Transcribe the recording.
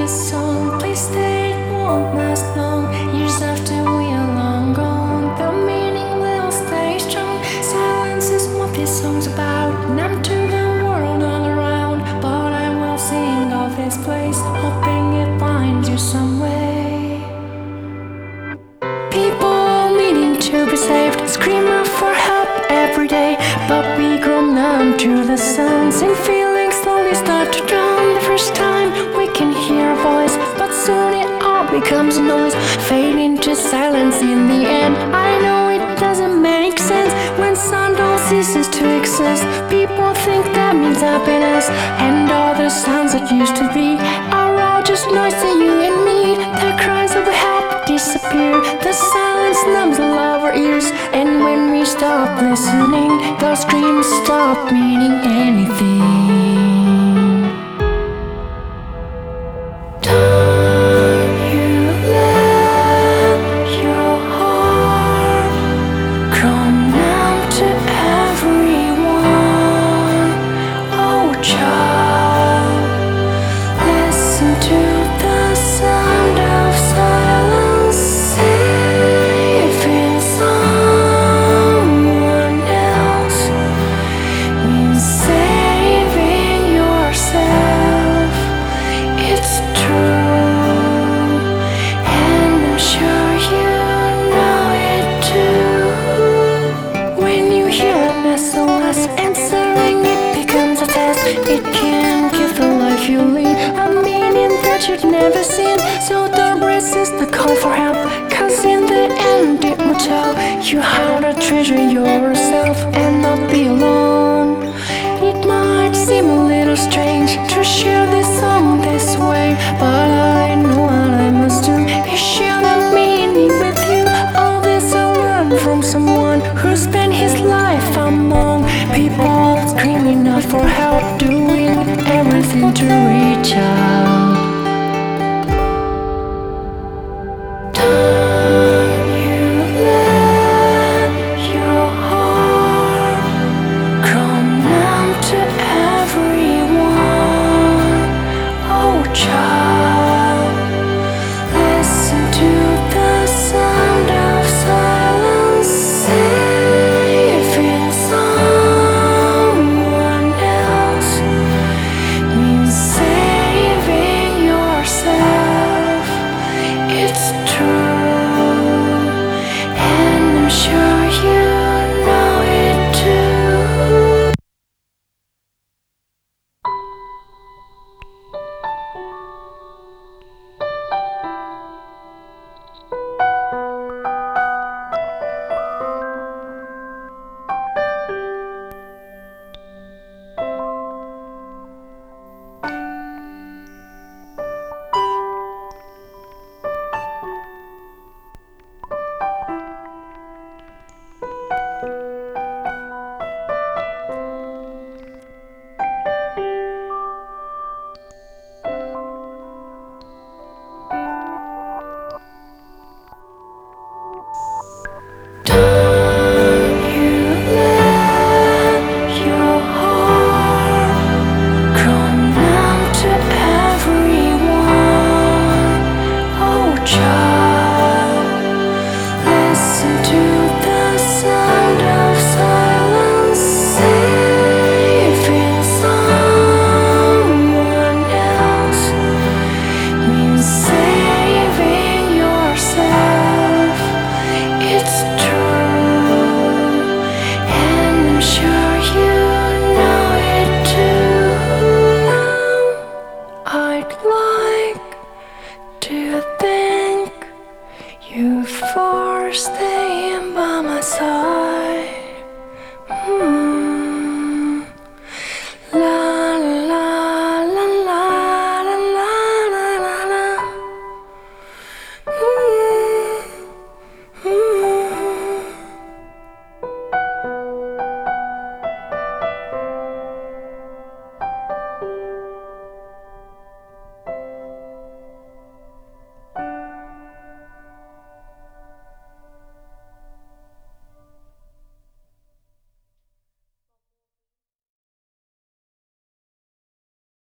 this song. Please stay, it won't last long. Years after we are long gone, the meaning will stay strong. Silence is what this song's about. And I'm to the world all around, but I will sing of this place, hoping it finds you some way. People needing to be saved, scream out for help every day, but we grow numb to the sounds and feelings slowly start to drown. The first time we can hear a voice, but soon it all becomes a noise, fading to silence in the end. I know it doesn't make sense when sound all ceases to exist. People think that means happiness, and all the sounds that used to be are all just noise to you and me. The cries of help disappear, the silence numbs all our ears, and when we stop listening, those screams stop meaning anything. Answering it becomes a test. It can give the life you lead a meaning that you'd never seen. So don't resist the call for help, cause in the end it will tell you how to treasure yourself and not be alone. It might seem a little strange to share this song this way, but I know what I must do is share that meaning with you. All this I learned from someone who spent his life among people screaming out for help, doing everything to reach out.